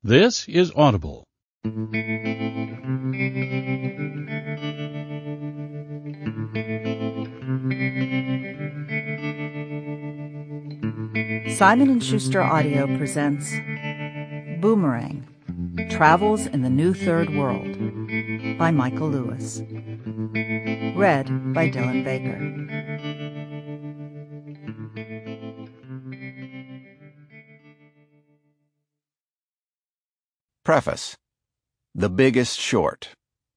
This is Audible. Simon & Schuster Audio presents Boomerang, Travels in the New Third World by Michael Lewis. Read by Dylan Baker. Preface: The Biggest Short.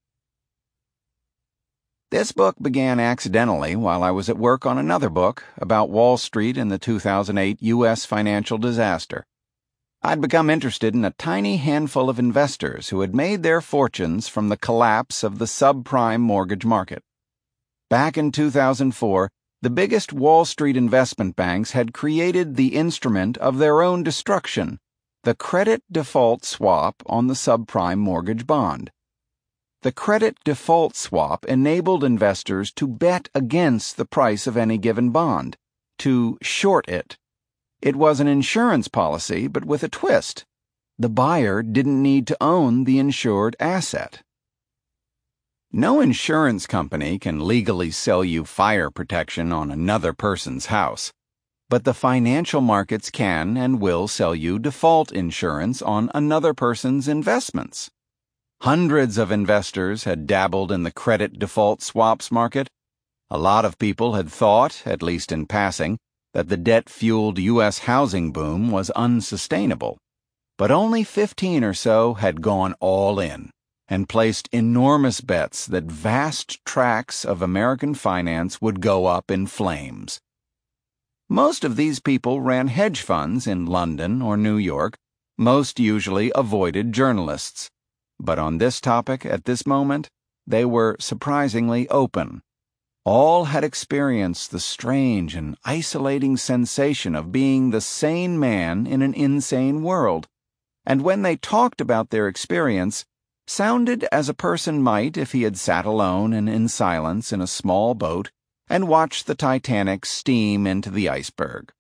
This book began accidentally while I was at work on another book about Wall Street in the 2008 U.S. financial disaster. I'd become interested in a tiny handful of investors who had made their fortunes from the collapse of the subprime mortgage market. Back in 2004, the biggest Wall Street investment banks had created the instrument of their own destruction, the credit default swap on the subprime mortgage bond. The credit default swap enabled investors to bet against the price of any given bond, to short it. It was an insurance policy, but with a twist. The buyer didn't need to own the insured asset. No insurance company can legally sell you fire protection on another person's house, but the financial markets can and will sell you default insurance on another person's investments. Hundreds of investors had dabbled in the credit default swaps market. A lot of people had thought, at least in passing, that the debt-fueled U.S. housing boom was unsustainable. But only 15 or so had gone all in and placed enormous bets that vast tracts of American finance would go up in flames. Most of these people ran hedge funds in London or New York. Most usually avoided journalists. But on this topic, at this moment, they were surprisingly open. All had experienced the strange and isolating sensation of being the sane man in an insane world, and when they talked about their experience, sounded as a person might if he had sat alone and in silence in a small boat and watched the Titanic steam into the iceberg.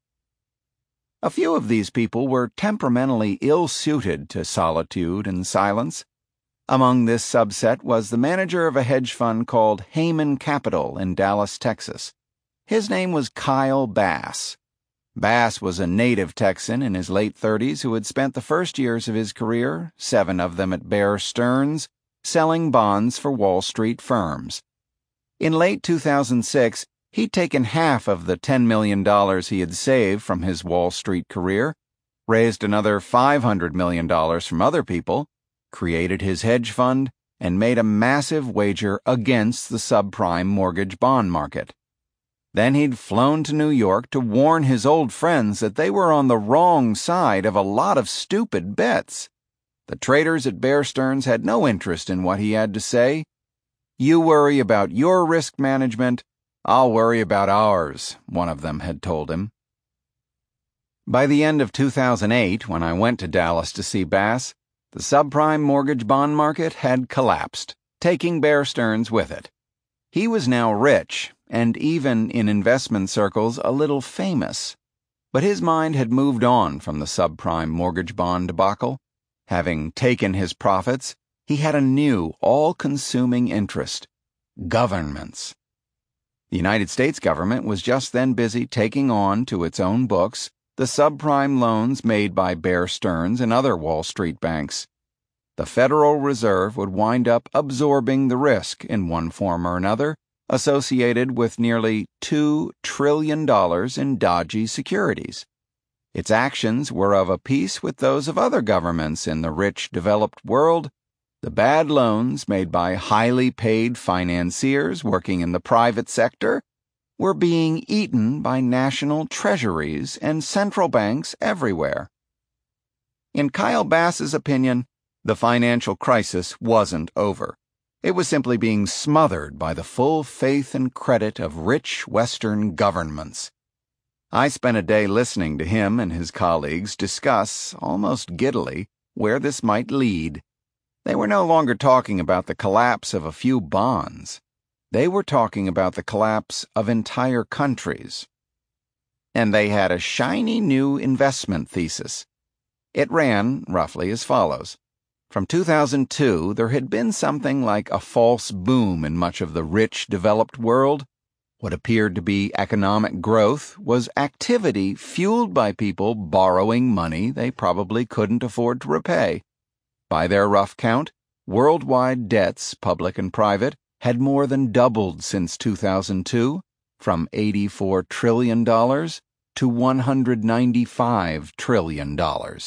A few of these people were temperamentally ill-suited to solitude and silence. Among this subset was the manager of a hedge fund called Hayman Capital in Dallas, Texas. His name was Kyle Bass. Bass was a native Texan in his late 30s who had spent the first years of his career, 7 of them at Bear Stearns, selling bonds for Wall Street firms. In late 2006, he'd taken half of the $10 million he had saved from his Wall Street career, raised another $500 million from other people, created his hedge fund, and made a massive wager against the subprime mortgage bond market. Then he'd flown to New York to warn his old friends that they were on the wrong side of a lot of stupid bets. The traders at Bear Stearns had no interest in what he had to say. "You worry about your risk management, I'll worry about ours," one of them had told him. By the end of 2008, when I went to Dallas to see Bass, the subprime mortgage bond market had collapsed, taking Bear Stearns with it. He was now rich, and even in investment circles a little famous. But his mind had moved on from the subprime mortgage bond debacle. Having taken his profits, he had a new, all-consuming interest: governments. The United States government was just then busy taking on to its own books the subprime loans made by Bear Stearns and other Wall Street banks. The Federal Reserve would wind up absorbing the risk in one form or another, associated with nearly $2 trillion in dodgy securities. Its actions were of a piece with those of other governments in the rich, developed world. The bad loans made by highly paid financiers working in the private sector were being eaten by national treasuries and central banks everywhere. In Kyle Bass's opinion, the financial crisis wasn't over. It was simply being smothered by the full faith and credit of rich Western governments. I spent a day listening to him and his colleagues discuss, almost giddily, where this might lead. They were no longer talking about the collapse of a few bonds. They were talking about the collapse of entire countries. And they had a shiny new investment thesis. It ran roughly as follows. From 2002, there had been something like a false boom in much of the rich, developed world. What appeared to be economic growth was activity fueled by people borrowing money they probably couldn't afford to repay. By their rough count, worldwide debts, public and private, had more than doubled since 2002, from $84 trillion to $195 trillion.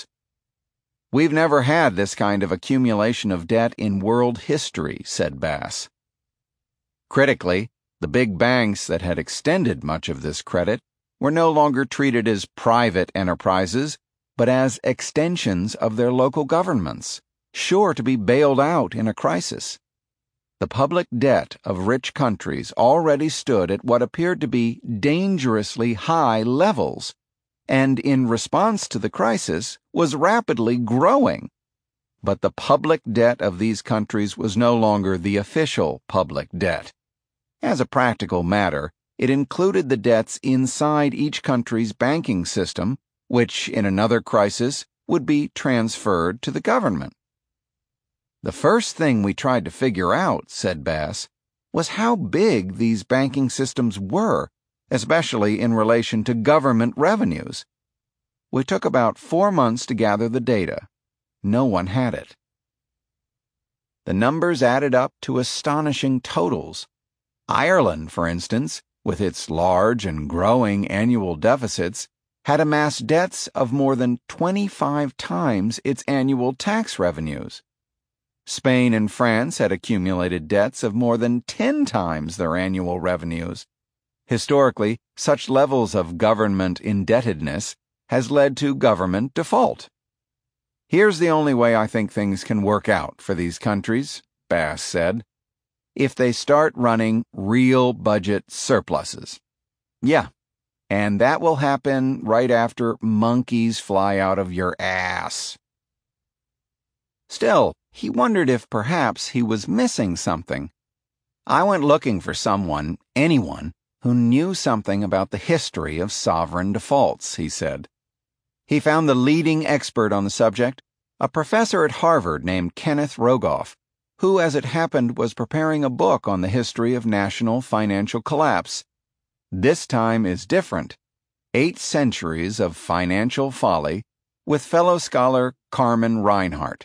We've never had this kind of accumulation of debt in world history, said Bass. Critically, the big banks that had extended much of this credit were no longer treated as private enterprises, but as extensions of their local governments, sure to be bailed out in a crisis. The public debt of rich countries already stood at what appeared to be dangerously high levels, and in response to the crisis was rapidly growing. But the public debt of these countries was no longer the official public debt. As a practical matter, it included the debts inside each country's banking system, which in another crisis would be transferred to the government. The first thing we tried to figure out, said Bass, was how big these banking systems were, especially in relation to government revenues. We took about 4 months to gather the data. No one had it. The numbers added up to astonishing totals. Ireland, for instance, with its large and growing annual deficits, had amassed debts of more than 25 times its annual tax revenues. Spain and France had accumulated debts of more than 10 times their annual revenues. Historically, such levels of government indebtedness has led to government default. Here's the only way I think things can work out for these countries, Bass said. If they start running real budget surpluses. Yeah, and that will happen right after monkeys fly out of your ass. Still, he wondered if perhaps he was missing something. I went looking for anyone, who knew something about the history of sovereign defaults, he said. He found the leading expert on the subject, a professor at Harvard named Kenneth Rogoff, who, as it happened, was preparing a book on the history of national financial collapse. This time is different. 8 centuries of financial folly, with fellow scholar Carmen Reinhart.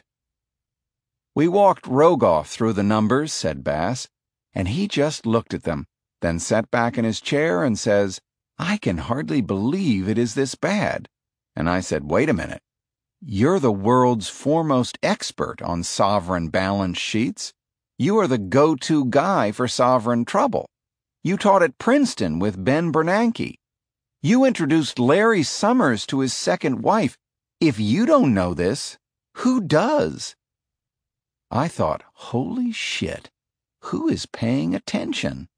We walked Rogoff through the numbers, said Bass, and he just looked at them, then sat back in his chair and says, "I can hardly believe it is this bad." And I said, "Wait a minute. You're the world's foremost expert on sovereign balance sheets. You are the go-to guy for sovereign trouble. You taught at Princeton with Ben Bernanke. You introduced Larry Summers to his second wife. If you don't know this, who does?" I thought, holy shit, who is paying attention?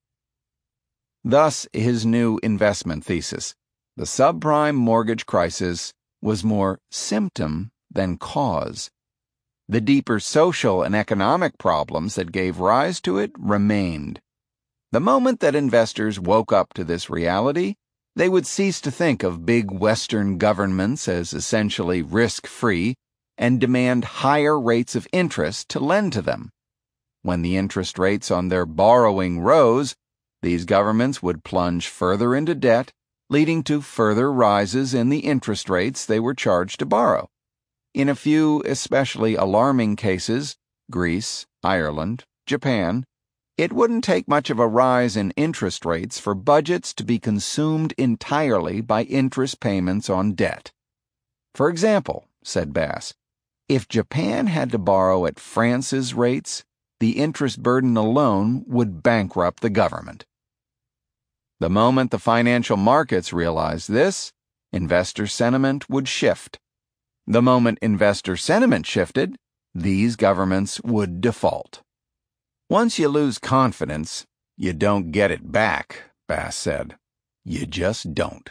Thus, his new investment thesis, the subprime mortgage crisis, was more symptom than cause. The deeper social and economic problems that gave rise to it remained. The moment that investors woke up to this reality, they would cease to think of big Western governments as essentially risk-free and demand higher rates of interest to lend to them. When the interest rates on their borrowing rose, these governments would plunge further into debt, leading to further rises in the interest rates they were charged to borrow. In a few especially alarming cases, Greece, Ireland, Japan, it wouldn't take much of a rise in interest rates for budgets to be consumed entirely by interest payments on debt. For example, said Bass, if Japan had to borrow at France's rates, the interest burden alone would bankrupt the government. The moment the financial markets realized this, investor sentiment would shift. The moment investor sentiment shifted, these governments would default. Once you lose confidence, you don't get it back, Bass said. You just don't.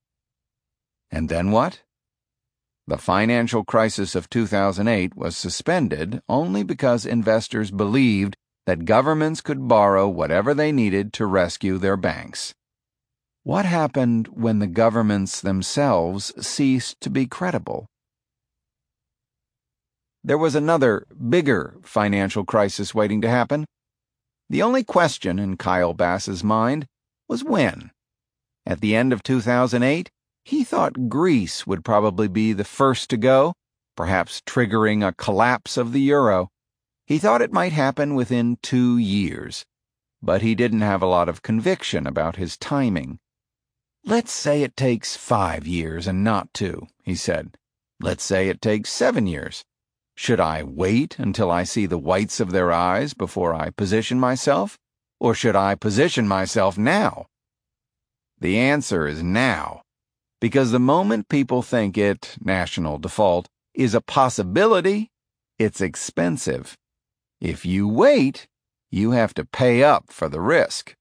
And then what? The financial crisis of 2008 was suspended only because investors believed that governments could borrow whatever they needed to rescue their banks. What happened when the governments themselves ceased to be credible? there was another, bigger financial crisis waiting to happen. The only question in Kyle Bass's mind was when. At the end of 2008, he thought Greece would probably be the first to go, perhaps triggering a collapse of the euro. He thought it might happen within 2 years, but he didn't have a lot of conviction about his timing. "Let's say it takes 5 years and not 2, he said. "Let's say it takes 7 years. Should I wait until I see the whites of their eyes before I position myself, or should I position myself now?" The answer is now, because the moment people think national default, is a possibility, it's expensive. If you wait, you have to pay up for the risk.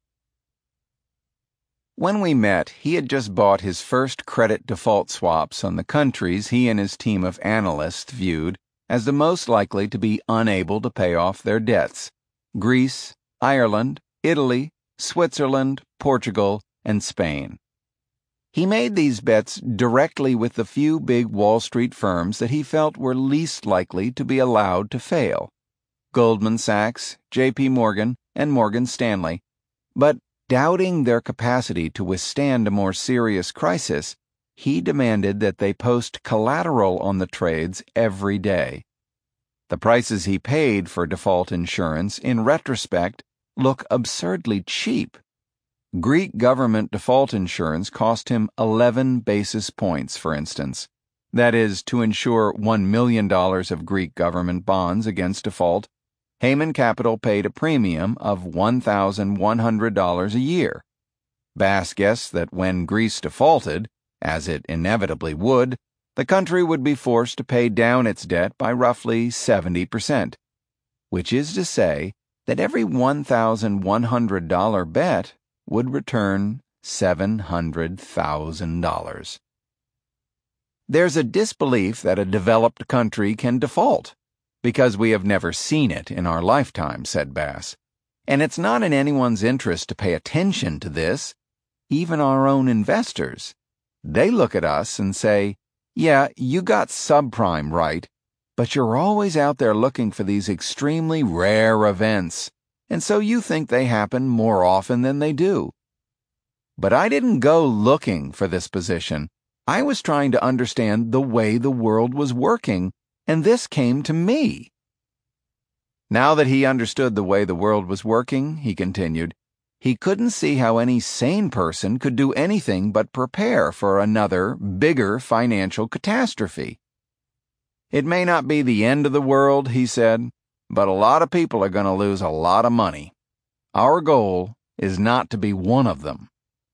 When we met, he had just bought his first credit default swaps on the countries he and his team of analysts viewed as the most likely to be unable to pay off their debts: Greece, Ireland, Italy, Switzerland, Portugal, and Spain. He made these bets directly with the few big Wall Street firms that he felt were least likely to be allowed to fail: Goldman Sachs, J.P. Morgan, and Morgan Stanley. But doubting their capacity to withstand a more serious crisis, he demanded that they post collateral on the trades every day. The prices he paid for default insurance, in retrospect, look absurdly cheap. Greek government default insurance cost him 11 basis points, for instance. That is, to insure $1 million of Greek government bonds against default, Heyman Capital paid a premium of $1,100 a year. Bass guessed that when Greece defaulted, as it inevitably would, the country would be forced to pay down its debt by roughly 70%, which is to say that every $1,100 bet would return $700,000. There's a disbelief that a developed country can default, because we have never seen it in our lifetime, said Bass. And it's not in anyone's interest to pay attention to this, even our own investors. They look at us and say, "Yeah, you got subprime right, but you're always out there looking for these extremely rare events, and so you think they happen more often than they do." But I didn't go looking for this position. I was trying to understand the way the world was working, and this came to me. Now that he understood the way the world was working, he continued, he couldn't see how any sane person could do anything but prepare for another, bigger financial catastrophe. "It may not be the end of the world," he said, "but a lot of people are going to lose a lot of money. Our goal is not to be one of them."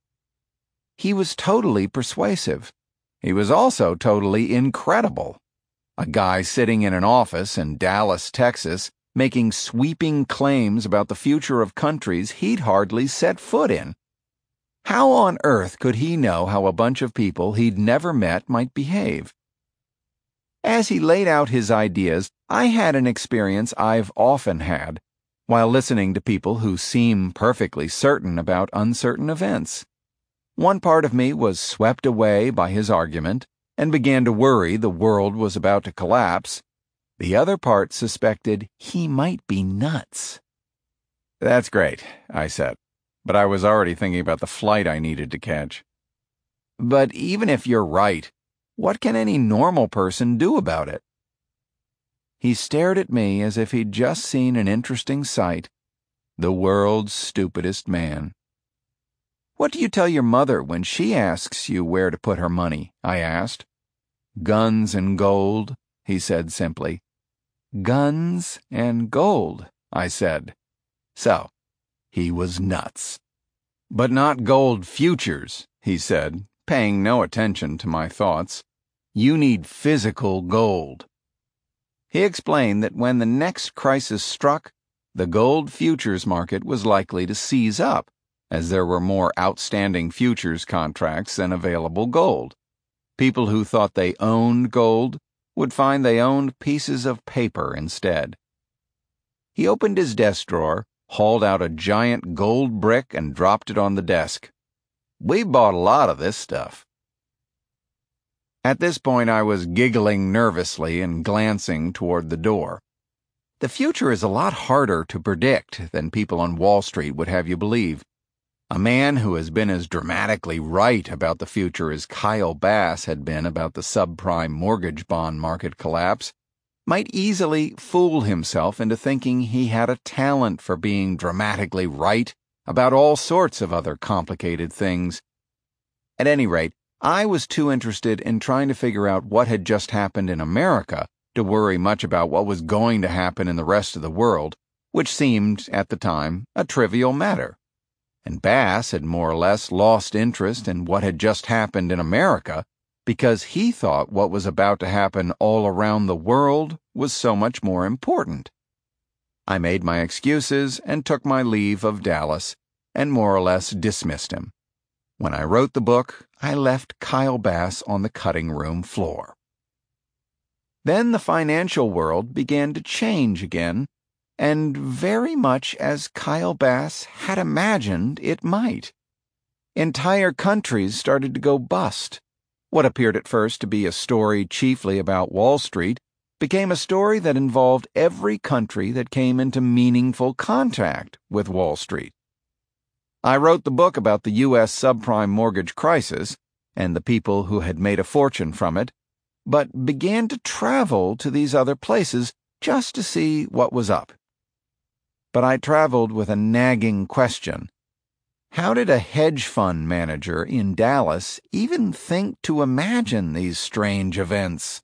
He was totally persuasive. He was also totally incredible. A guy sitting in an office in Dallas, Texas, making sweeping claims about the future of countries he'd hardly set foot in. How on earth could he know how a bunch of people he'd never met might behave? As he laid out his ideas, I had an experience I've often had while listening to people who seem perfectly certain about uncertain events. One part of me was swept away by his argument and began to worry the world was about to collapse. The other part suspected he might be nuts. "That's great," I said, but I was already thinking about the flight I needed to catch. "But even if you're right, what can any normal person do about it?" He stared at me as if he'd just seen an interesting sight. The world's stupidest man. "What do you tell your mother when she asks you where to put her money?" I asked. "Guns and gold," he said simply. "Guns and gold," I said. So, he was nuts. "But not gold futures," he said, paying no attention to my thoughts. "You need physical gold." He explained that when the next crisis struck, the gold futures market was likely to seize up, as there were more outstanding futures contracts than available gold. People who thought they owned gold would find they owned pieces of paper instead. He opened his desk drawer, hauled out a giant gold brick, and dropped it on the desk. "We bought a lot of this stuff." At this point, I was giggling nervously and glancing toward the door. The future is a lot harder to predict than people on Wall Street would have you believe. A man who has been as dramatically right about the future as Kyle Bass had been about the subprime mortgage bond market collapse might easily fool himself into thinking he had a talent for being dramatically right about all sorts of other complicated things. At any rate, I was too interested in trying to figure out what had just happened in America to worry much about what was going to happen in the rest of the world, which seemed, at the time, a trivial matter. And Bass had more or less lost interest in what had just happened in America because he thought what was about to happen all around the world was so much more important. I made my excuses and took my leave of Dallas and more or less dismissed him. When I wrote the book, I left Kyle Bass on the cutting room floor. Then the financial world began to change again, and very much as Kyle Bass had imagined it might. Entire countries started to go bust. What appeared at first to be a story chiefly about Wall Street became a story that involved every country that came into meaningful contact with Wall Street. I wrote the book about the U.S. subprime mortgage crisis and the people who had made a fortune from it, but began to travel to these other places just to see what was up. But I traveled with a nagging question. How did a hedge fund manager in Dallas even think to imagine these strange events?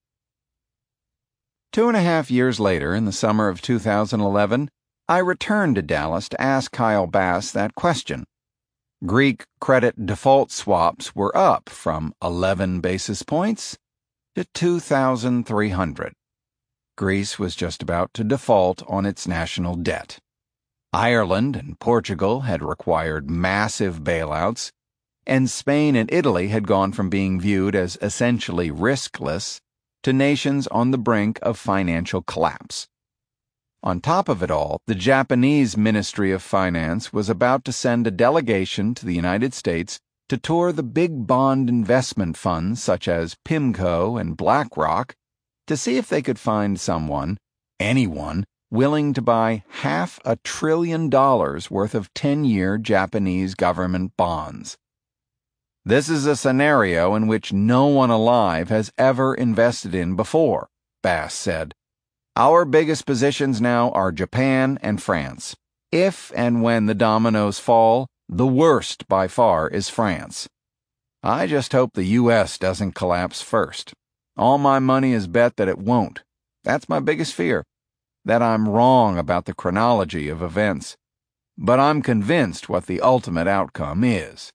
2.5 years later, in the summer of 2011, I returned to Dallas to ask Kyle Bass that question. Greek credit default swaps were up from 11 basis points to 2,300. Greece was just about to default on its national debt. Ireland and Portugal had required massive bailouts, and Spain and Italy had gone from being viewed as essentially riskless to nations on the brink of financial collapse. On top of it all, the Japanese Ministry of Finance was about to send a delegation to the United States to tour the big bond investment funds such as PIMCO and BlackRock to see if they could find someone, anyone, willing to buy $500 billion worth of 10-year Japanese government bonds. This is a scenario in which no one alive has ever invested in before, Bass said. Our biggest positions now are Japan and France. If and when the dominoes fall, the worst by far is France. I just hope the U.S. doesn't collapse first. All my money is bet that it won't. That's my biggest fear, that I'm wrong about the chronology of events. But I'm convinced what the ultimate outcome is.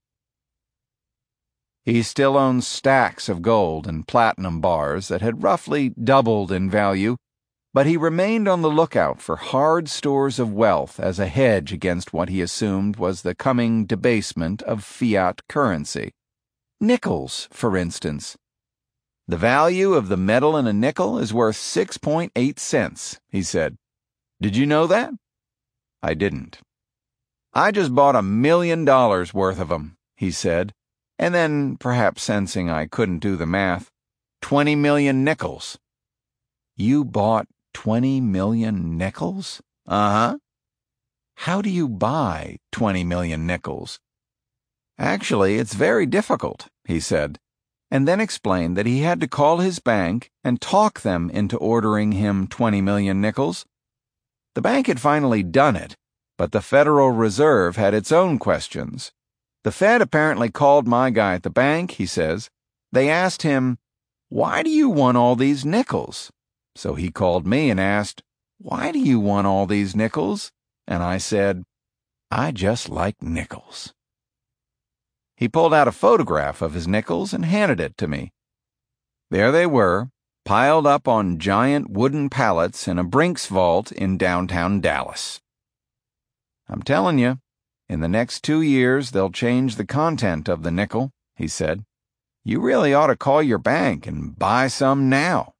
He still owns stacks of gold and platinum bars that had roughly doubled in value, but he remained on the lookout for hard stores of wealth as a hedge against what he assumed was the coming debasement of fiat currency. Nickels, for instance. The value of the metal in a nickel is worth 6.8 cents, he said. Did you know that? I didn't. I just bought $1 million worth of them, he said, and then, perhaps sensing I couldn't do the math, 20 million nickels. You bought 20 million nickels? Uh-huh. How do you buy 20 million nickels? Actually, it's very difficult, he said, and then explained that he had to call his bank and talk them into ordering him 20 million nickels. The bank had finally done it, but the Federal Reserve had its own questions. The Fed apparently called my guy at the bank, he says. They asked him, "Why do you want all these nickels?" So he called me and asked, "Why do you want all these nickels?" And I said, "I just like nickels." He pulled out a photograph of his nickels and handed it to me. There they were, piled up on giant wooden pallets in a Brinks vault in downtown Dallas. I'm telling you, in the next 2 years they'll change the content of the nickel, he said. You really ought to call your bank and buy some now.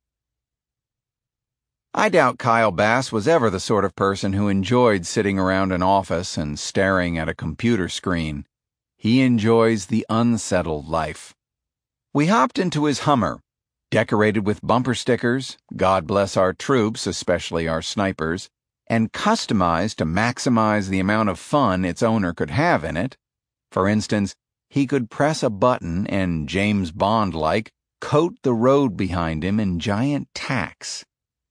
I doubt Kyle Bass was ever the sort of person who enjoyed sitting around an office and staring at a computer screen. He enjoys the unsettled life. We hopped into his Hummer, decorated with bumper stickers, God bless our troops, especially our snipers, and customized to maximize the amount of fun its owner could have in it. For instance, he could press a button and, James Bond-like, coat the road behind him in giant tacks.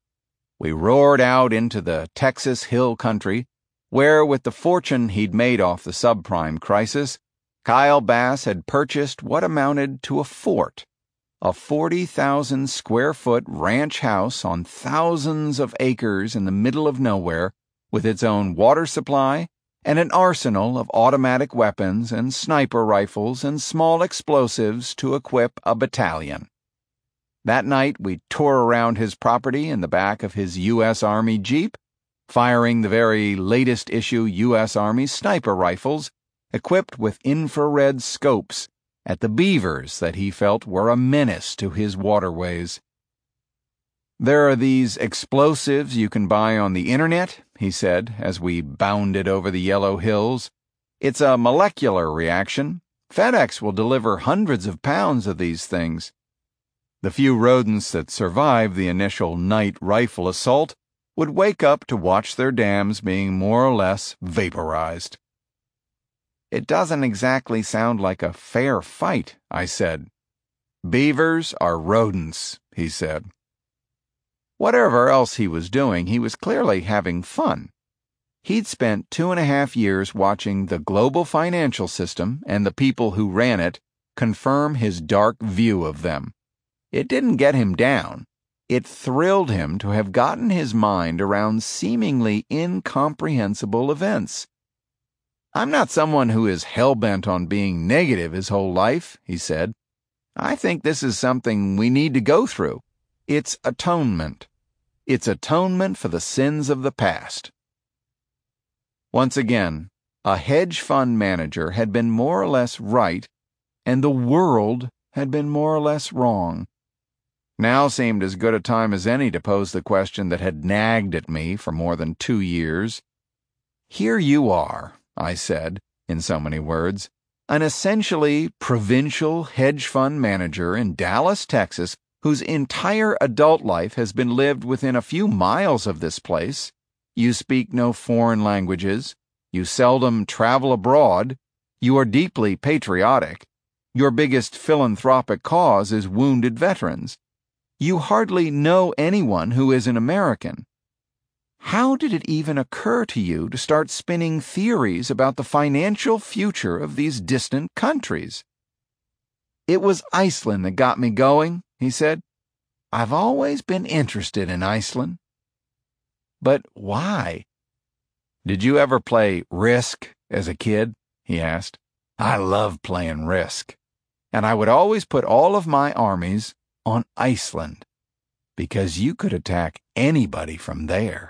We roared out into the Texas hill country, where, with the fortune he'd made off the subprime crisis, Kyle Bass had purchased what amounted to a fort, a 40,000-square-foot ranch house on thousands of acres in the middle of nowhere, with its own water supply and an arsenal of automatic weapons and sniper rifles and small explosives to equip a battalion. That night we tore around his property in the back of his U.S. Army Jeep, firing the very latest issue U.S. Army sniper rifles, equipped with infrared scopes, at the beavers that he felt were a menace to his waterways. "There are these explosives you can buy on the internet," he said as we bounded over the yellow hills. "It's a molecular reaction. FedEx will deliver hundreds of pounds of these things." The few rodents that survived the initial night rifle assault would wake up to watch their dams being more or less vaporized. "It doesn't exactly sound like a fair fight," I said. "Beavers are rodents," he said. Whatever else he was doing, he was clearly having fun. He'd spent 2.5 years watching the global financial system and the people who ran it confirm his dark view of them. It didn't get him down. It thrilled him to have gotten his mind around seemingly incomprehensible events. "I'm not someone who is hell-bent on being negative his whole life," he said. "I think this is something we need to go through. It's atonement. It's atonement for the sins of the past." Once again, a hedge fund manager had been more or less right, and the world had been more or less wrong. Now seemed as good a time as any to pose the question that had nagged at me for more than 2 years. "Here you are," I said, in so many words, "an essentially provincial hedge fund manager in Dallas, Texas, whose entire adult life has been lived within a few miles of this place. You speak no foreign languages. You seldom travel abroad. You are deeply patriotic. Your biggest philanthropic cause is wounded veterans. You hardly know anyone who is an American. How did it even occur to you to start spinning theories about the financial future of these distant countries?" "It was Iceland that got me going," he said. "I've always been interested in Iceland." "But why?" "Did you ever play Risk as a kid?" he asked. "I loved playing Risk. And I would always put all of my armies on Iceland, because you could attack anybody from there."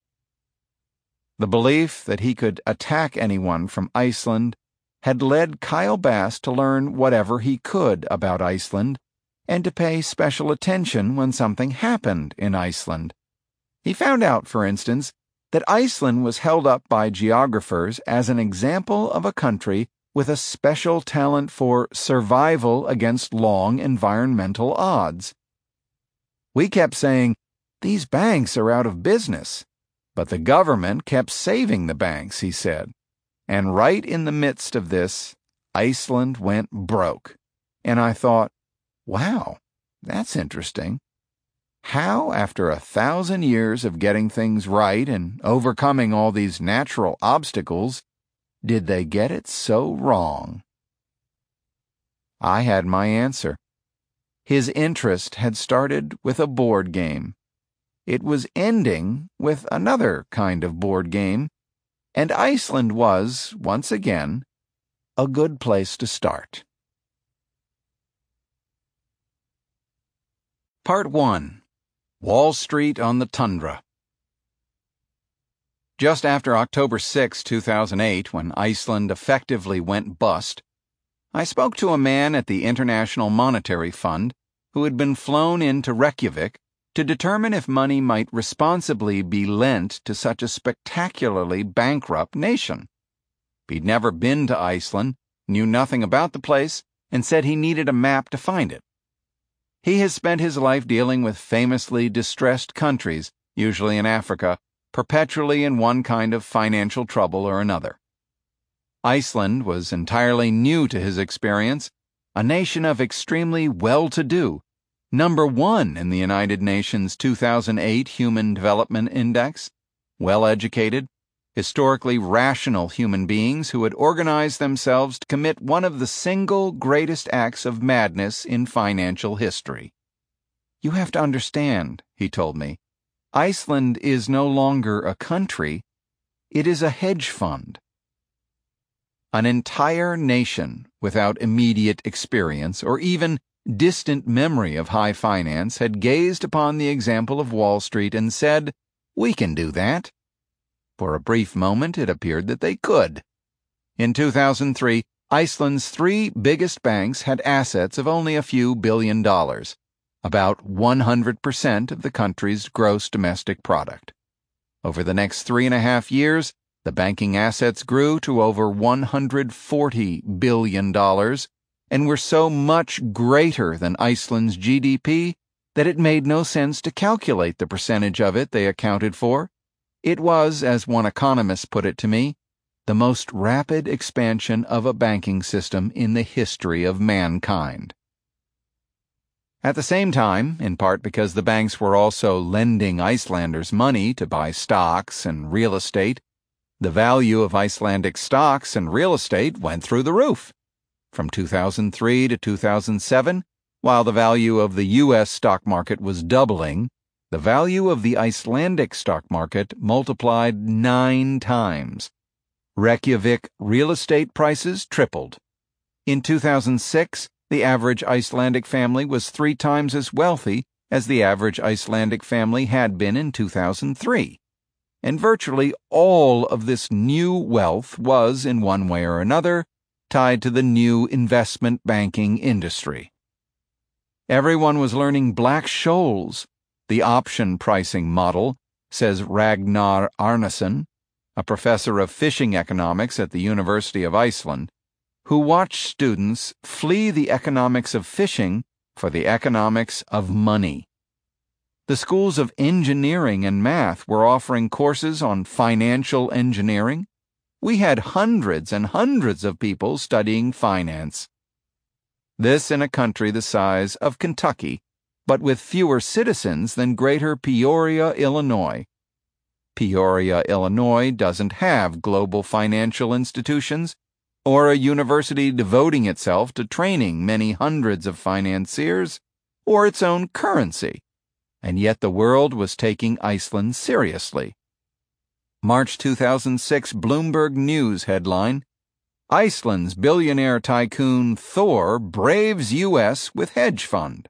The belief that he could attack anyone from Iceland had led Kyle Bass to learn whatever he could about Iceland and to pay special attention when something happened in Iceland. He found out, for instance, that Iceland was held up by geographers as an example of a country with a special talent for survival against long environmental odds. We kept saying, "These banks are out of business," but the government kept saving the banks, he said. And right in the midst of this, Iceland went broke. And I thought, wow, that's interesting. How, after 1,000 years of getting things right and overcoming all these natural obstacles, did they get it so wrong? I had my answer. His interest had started with a board game. It was ending with another kind of board game, and Iceland was, once again, a good place to start. Part 1. Wall Street on the Tundra. Just after October 6, 2008, when Iceland effectively went bust, I spoke to a man at the International Monetary Fund who had been flown into Reykjavik to determine if money might responsibly be lent to such a spectacularly bankrupt nation. He'd never been to Iceland, knew nothing about the place, and said he needed a map to find it. He has spent his life dealing with famously distressed countries, usually in Africa, perpetually in one kind of financial trouble or another. Iceland was entirely new to his experience, a nation of extremely well-to-do, #1 in the United Nations 2008 Human Development Index, well-educated, historically rational human beings who had organized themselves to commit one of the single greatest acts of madness in financial history. "You have to understand," he told me, "Iceland is no longer a country, it is a hedge fund." An entire nation without immediate experience or even distant memory of high finance had gazed upon the example of Wall Street and said, "We can do that." For a brief moment, it appeared that they could. In 2003, Iceland's 3 biggest banks had assets of only a few $billion, about 100% of the country's gross domestic product. Over the next 3.5 years, the banking assets grew to over $140 billion and were so much greater than Iceland's GDP that it made no sense to calculate the percentage of it they accounted for. It was, as one economist put it to me, the most rapid expansion of a banking system in the history of mankind. At the same time, in part because the banks were also lending Icelanders money to buy stocks and real estate, the value of Icelandic stocks and real estate went through the roof. From 2003 to 2007, while the value of the U.S. stock market was doubling, the value of the Icelandic stock market multiplied 9 times. Reykjavik real estate prices tripled. In 2006, the average Icelandic family was 3 times as wealthy as the average Icelandic family had been in 2003. And virtually all of this new wealth was, in one way or another, tied to the new investment banking industry. Everyone was learning Black-Scholes, the option pricing model, says Ragnar Arnason, a professor of fishing economics at the University of Iceland, who watched students flee the economics of fishing for the economics of money. The schools of engineering and math were offering courses on financial engineering. We had hundreds and hundreds of people studying finance. This in a country the size of Kentucky, but with fewer citizens than Greater Peoria, Illinois. Peoria, Illinois doesn't have global financial institutions or a university devoting itself to training many hundreds of financiers or its own currency. And yet the world was taking Iceland seriously. March 2006 Bloomberg News headline, "Iceland's billionaire tycoon Thor braves U.S. with hedge fund."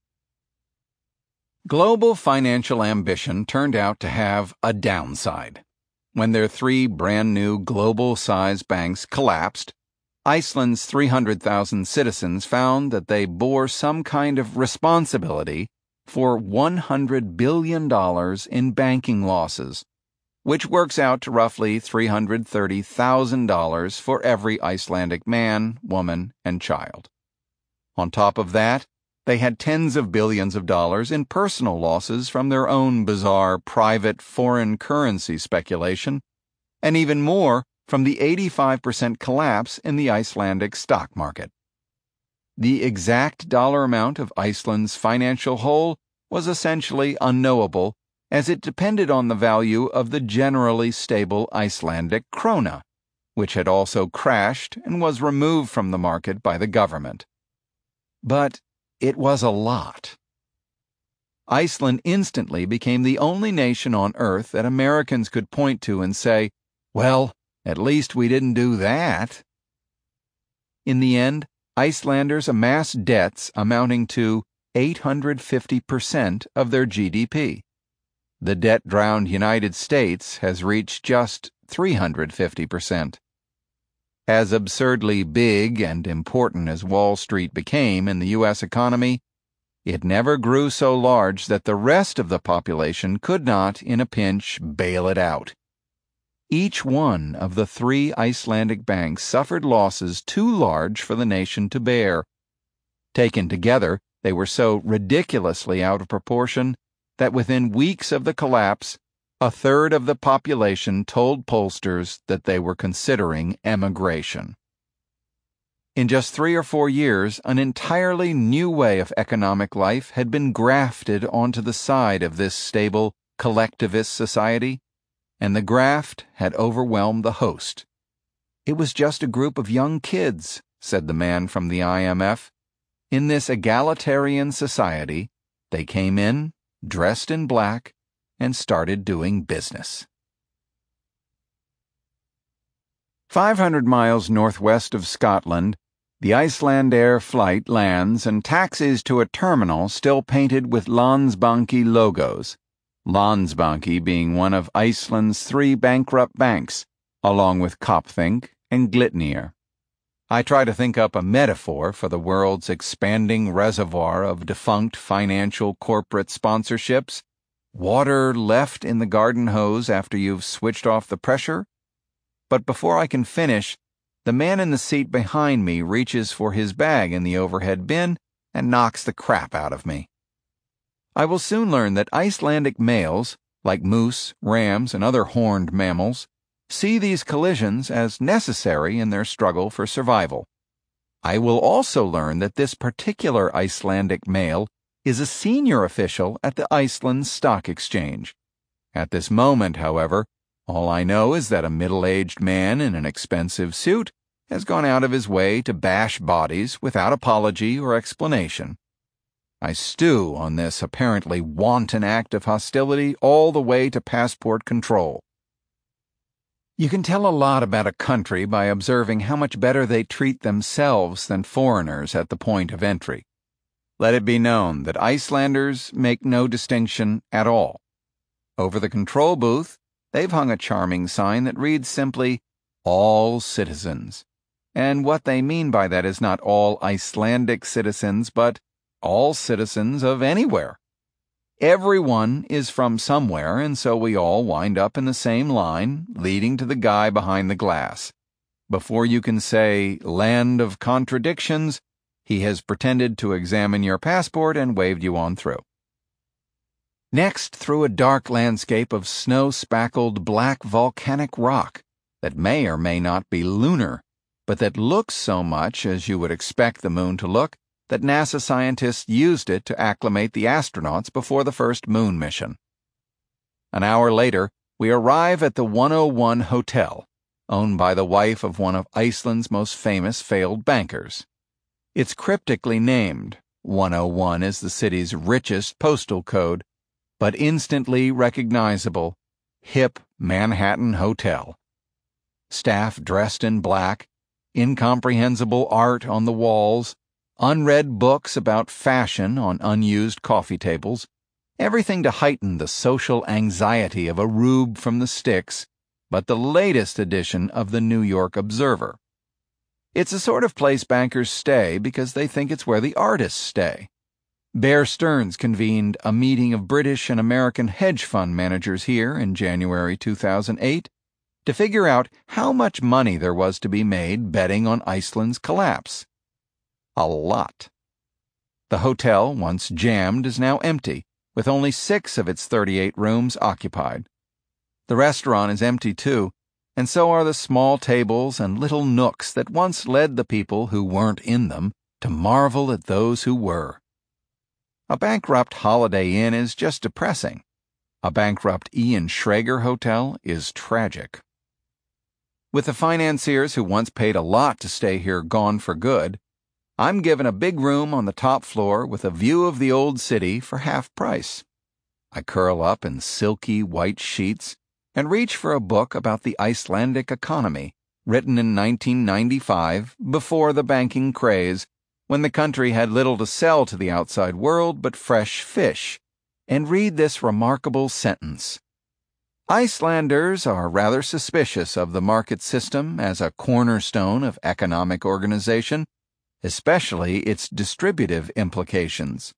Global financial ambition turned out to have a downside. When their 3 brand-new global-size banks collapsed, Iceland's 300,000 citizens found that they bore some kind of responsibility for $100 billion in banking losses, which works out to roughly $330,000 for every Icelandic man, woman, and child. On top of that, they had tens of billions of dollars in personal losses from their own bizarre private foreign currency speculation, and even more from the 85% collapse in the Icelandic stock market. The exact dollar amount of Iceland's financial hole was essentially unknowable, as it depended on the value of the generally stable Icelandic krona, which had also crashed and was removed from the market by the government. But it was a lot. Iceland instantly became the only nation on Earth that Americans could point to and say, "Well, at least we didn't do that." In the end, Icelanders amassed debts amounting to 850% of their GDP. The debt-drowned United States has reached just 350%. As absurdly big and important as Wall Street became in the U.S. economy, it never grew so large that the rest of the population could not, in a pinch, bail it out. Each one of the 3 Icelandic banks suffered losses too large for the nation to bear. Taken together, They were so ridiculously out of proportion that within weeks of the collapse, a third of the population told pollsters that they were considering emigration. In just 3 or 4 years, an entirely new way of economic life had been grafted onto the side of this stable, collectivist society, and the graft had overwhelmed the host. It was just a group of young kids, said the man from the IMF. In this egalitarian society, they came in, dressed in black, and started doing business. 500 miles northwest of Scotland, the Icelandair flight lands and taxis to a terminal still painted with Landsbanki logos, Landsbanki being one of Iceland's 3 bankrupt banks, along with Kaupthing and Glitnir. I try to think up a metaphor for the world's expanding reservoir of defunct financial corporate sponsorships. Water left in the garden hose after you've switched off the pressure? But before I can finish, the man in the seat behind me reaches for his bag in the overhead bin and knocks the crap out of me. I will soon learn that Icelandic males, like moose, rams, and other horned mammals, see these collisions as necessary in their struggle for survival. I will also learn that this particular Icelandic male is a senior official at the Iceland Stock Exchange. At this moment, however, all I know is that a middle-aged man in an expensive suit has gone out of his way to bash bodies without apology or explanation. I stew on this apparently wanton act of hostility all the way to passport control. You can tell a lot about a country by observing how much better they treat themselves than foreigners at the point of entry. Let it be known that Icelanders make no distinction at all. Over the control booth, they've hung a charming sign that reads simply, "All citizens." And what they mean by that is not all Icelandic citizens, but all citizens of anywhere. Everyone is from somewhere, and so we all wind up in the same line, leading to the guy behind the glass. Before you can say, "Land of contradictions," he has pretended to examine your passport and waved you on through. Next, through a dark landscape of snow-spackled black volcanic rock that may or may not be lunar, but that looks so much as you would expect the moon to look that NASA scientists used it to acclimate the astronauts before the first moon mission. An hour later, we arrive at the 101 Hotel, owned by the wife of one of Iceland's most famous failed bankers. It's cryptically named. 101 is the city's richest postal code, but instantly recognizable, hip Manhattan Hotel. Staff dressed in black, incomprehensible art on the walls, unread books about fashion on unused coffee tables, everything to heighten the social anxiety of a rube from the sticks, but the latest edition of the New York Observer. It's a sort of place bankers stay because they think it's where the artists stay. Bear Stearns convened a meeting of British and American hedge fund managers here in January 2008 to figure out how much money there was to be made betting on Iceland's collapse. A lot. The hotel, once jammed, is now empty, with only 6 of its 38 rooms occupied. The restaurant is empty too, and so are the small tables and little nooks that once led the people who weren't in them to marvel at those who were. A bankrupt Holiday Inn is just depressing. A bankrupt Ian Schrager hotel is tragic. With the financiers who once paid a lot to stay here gone for good, I'm given a big room on the top floor with a view of the old city for half price. I curl up in silky white sheets and reach for a book about the Icelandic economy, written in 1995, before the banking craze, when the country had little to sell to the outside world but fresh fish, and read this remarkable sentence. Icelanders are rather suspicious of the market system as a cornerstone of economic organization, especially its distributive implications.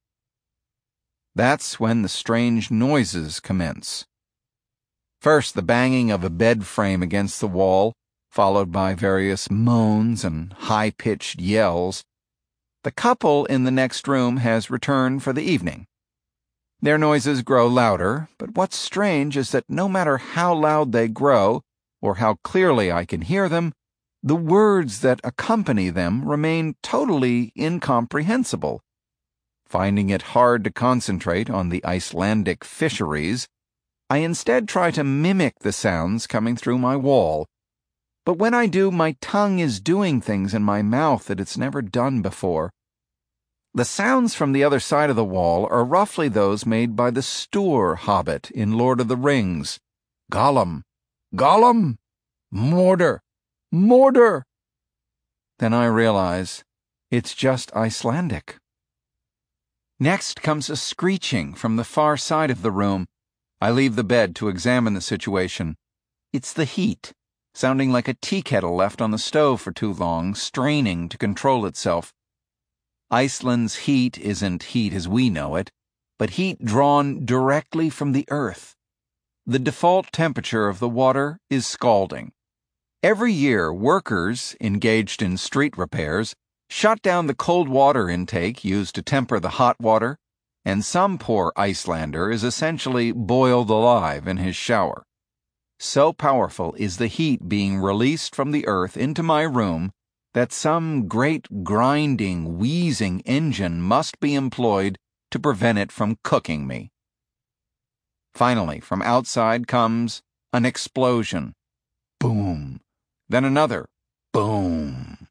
That's when the strange noises commence. First, the banging of a bed frame against the wall, followed by various moans and high-pitched yells. The couple in the next room has returned for the evening. Their noises grow louder, but what's strange is that no matter how loud they grow, or how clearly I can hear them, the words that accompany them remain totally incomprehensible. Finding it hard to concentrate on the Icelandic fisheries, I instead try to mimic the sounds coming through my wall. But when I do, my tongue is doing things in my mouth that it's never done before. The sounds from the other side of the wall are roughly those made by the Stur hobbit in Lord of the Rings. Gollum, Gollum, Mordor, Mordor. Then I realize it's just Icelandic. Next comes a screeching from the far side of the room. I leave the bed to examine the situation. It's the heat, sounding like a tea kettle left on the stove for too long, straining to control itself. Iceland's heat isn't heat as we know it, but heat drawn directly from the earth. The default temperature of the water is scalding. Every year, workers engaged in street repairs shut down the cold water intake used to temper the hot water, and some poor Icelander is essentially boiled alive in his shower. So powerful is the heat being released from the earth into my room that some great grinding, wheezing engine must be employed to prevent it from cooking me. Finally, from outside comes an explosion. Boom. Then another. Boom.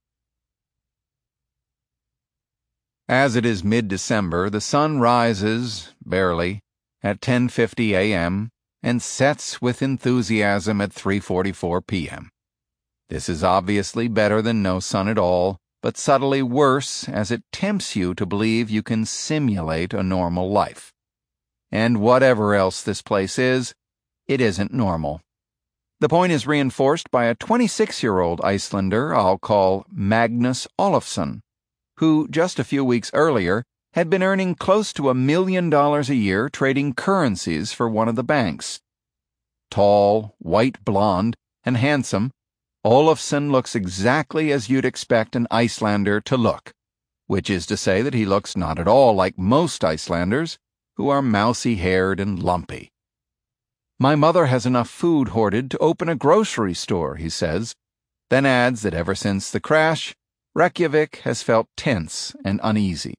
As it is mid-December, the sun rises, barely, at 10:50 a.m. and sets with enthusiasm at 3:44 p.m. This is obviously better than no sun at all, but subtly worse as it tempts you to believe you can simulate a normal life. And whatever else this place is, it isn't normal. The point is reinforced by a 26-year-old Icelander I'll call Magnus Olafsson, who just a few weeks earlier had been earning close to $1 million a year trading currencies for one of the banks. Tall, white blonde, and handsome, Olafsson looks exactly as you'd expect an Icelander to look, which is to say that he looks not at all like most Icelanders, who are mousy-haired and lumpy. My mother has enough food hoarded to open a grocery store, he says, then adds that ever since the crash, Reykjavik has felt tense and uneasy.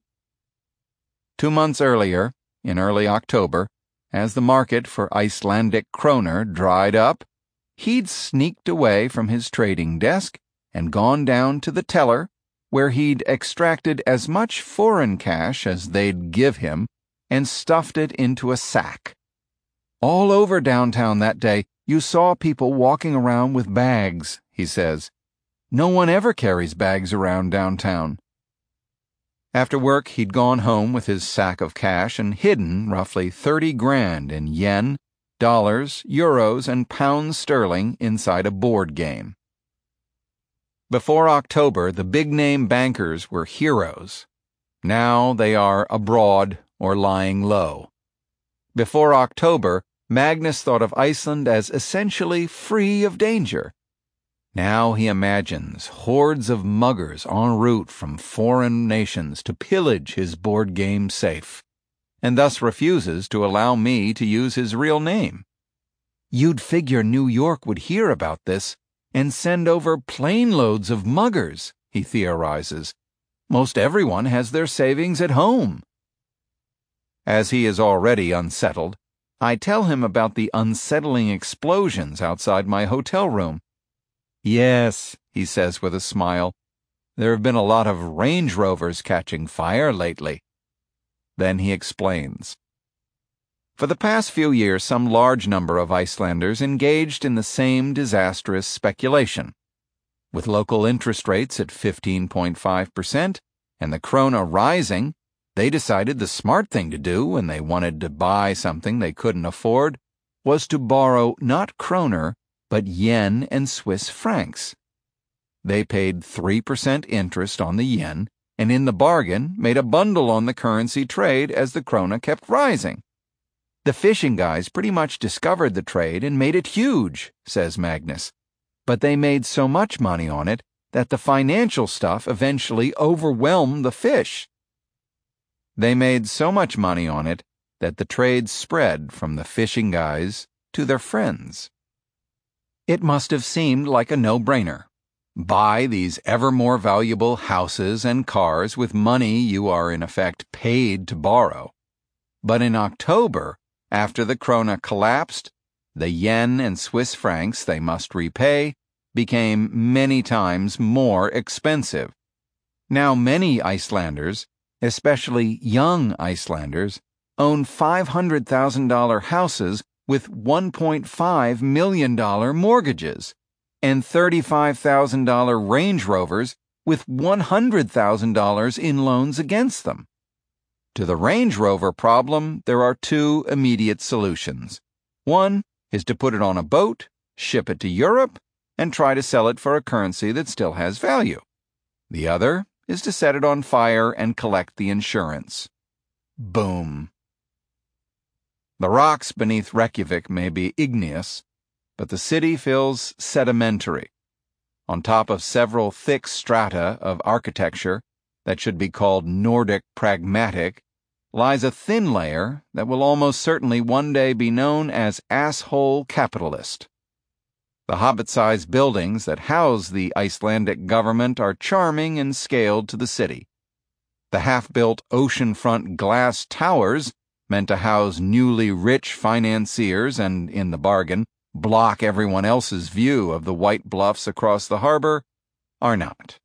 2 months earlier, in early October, as the market for Icelandic kroner dried up, he'd sneaked away from his trading desk and gone down to the teller, where he'd extracted as much foreign cash as they'd give him and stuffed it into a sack. All over downtown that day, you saw people walking around with bags, he says. No one ever carries bags around downtown. After work, he'd gone home with his sack of cash and hidden roughly 30 grand in yen, dollars, euros, and pounds sterling inside a board game. Before October, the big-name bankers were heroes. Now they are abroad or lying low. Before October, Magnus thought of Iceland as essentially free of danger. Now he imagines hordes of muggers en route from foreign nations to pillage his board game safe, and thus refuses to allow me to use his real name. You'd figure New York would hear about this and send over plane loads of muggers, he theorizes. Most everyone has their savings at home. As he is already unsettled, I tell him about the unsettling explosions outside my hotel room. Yes, he says with a smile, there have been a lot of Range Rovers catching fire lately. Then he explains. For the past few years, some large number of Icelanders engaged in the same disastrous speculation. With local interest rates at 15.5% and the krona rising, they decided the smart thing to do when they wanted to buy something they couldn't afford was to borrow not kroner, but yen and Swiss francs. They paid 3% interest on the yen, and in the bargain made a bundle on the currency trade as the krona kept rising. The fishing guys pretty much discovered the trade and made it huge, says Magnus. But they made so much money on it that the financial stuff eventually overwhelmed the fish. They made so much money on it that the trade spread from the fishing guys to their friends. It must have seemed like a no-brainer. Buy these ever more valuable houses and cars with money you are in effect paid to borrow. But in October, after the krona collapsed, the yen and Swiss francs they must repay became many times more expensive. Now many Icelanders, especially young Icelanders, own $500,000 houses with $1.5 million mortgages and $35,000 Range Rovers with $100,000 in loans against them. To the Range Rover problem, there are two immediate solutions. One is to put it on a boat, ship it to Europe, and try to sell it for a currency that still has value. The other is to set it on fire and collect the insurance. Boom. The rocks beneath Reykjavik may be igneous, but the city feels sedimentary. On top of several thick strata of architecture that should be called Nordic pragmatic lies a thin layer that will almost certainly one day be known as asshole capitalist. The hobbit-sized buildings that house the Icelandic government are charming and scaled to the city. The half-built oceanfront glass towers, meant to house newly rich financiers and, in the bargain, block everyone else's view of the white bluffs across the harbor, are not.